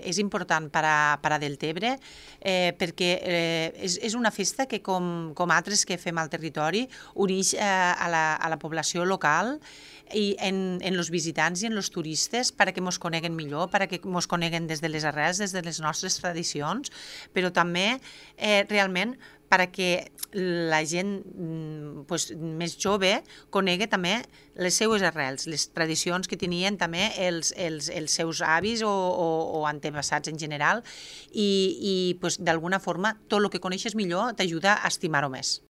és important per a Deltebre perquè és una festa que, com altres que fem al territori, uneix a la població local i en els visitants i en els turistes perquè ens coneguen millor, perquè ens coneguen des de les arrels, des de les nostres tradicions, però també realment perquè la gent més jove conegui també les seues arrels, les tradicions que tenien també els seus avis o antepassats en general i d'alguna forma tot el que coneixes millor t'ajuda a estimar-ho més.